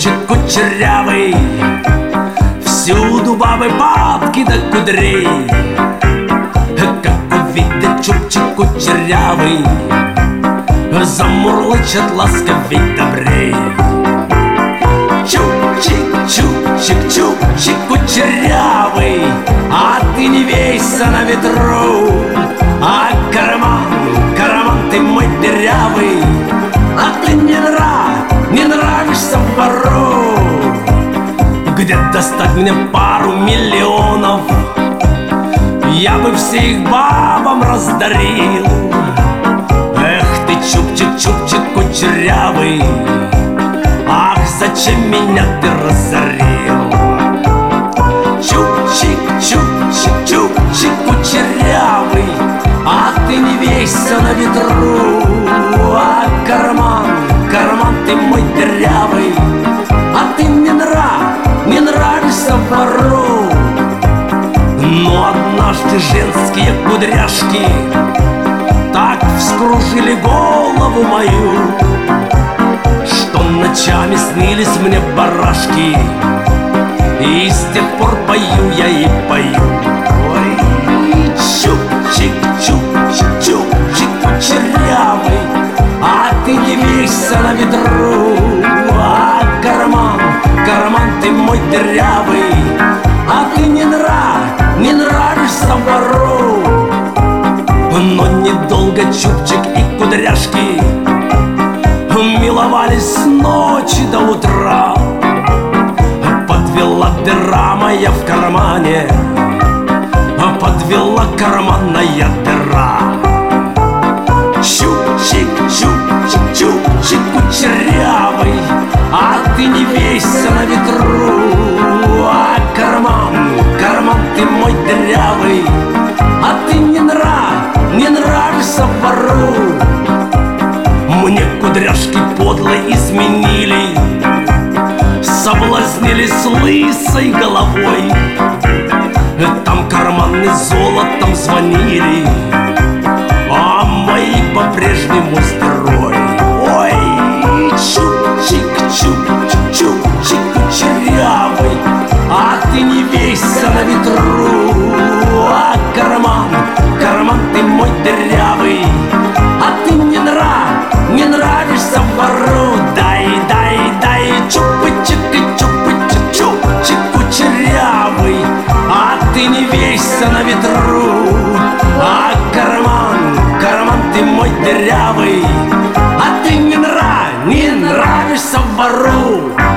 чубчик кучерявый, всюду бабы бабки до кудрей. Как увидят чубчик кучерявый, замурлычат ласковей добрей. Чубчик, чубчик, чубчик кучерявый, а ты не вейся на ветру. А карман, карман ты мой дырявый, а ты не нравишься вору. Где достать мне пару миллионов, я бы всех бабам раздарил. Эх ты, чубчик, чубчик кучерявый, ах, зачем меня ты разорил? Чубчик, чубчик, чубчик кучерявый, а ты не вейся на ветру. А карман, карман ты мой дырявый, а ты не нравишься вору. Но однажды женские кудряшки так вскружили голову мою, что ночами снились мне барашки, и с тех пор пою я и пою. Ой, чубчик, чубчик, чубчик кучерявый, а ты не вейся на ветру. А карман, карман ты мой дырявый, а ты не нравишься вору. Но недолго чубчик и кудряшки миловались с ночи до утра. Подвела дыра моя в кармане, подвела карманная дыра. Чубчик, чубчик, чубчик кучерявый, а ты не вейся на ветру. А карман, карман ты мой дырявый, а ты не нравишься вору. Мне кудряшки подло изменили, соблазнили с лысой головой. Там карманы золотом звонили, а мои по-прежнему стерой. Ой, чубчик, чубчик, чубчик кучерявый, а ты не вейся на ветру. А карман, карман ты мой дырявый, а ты не нравишься вору. Дай, дай, дай, чупычик и чупычик, чупчик кучерявый, а ты не вейся на ветру. А карман, карман ты мой дырявый, а ты не нравишься вору.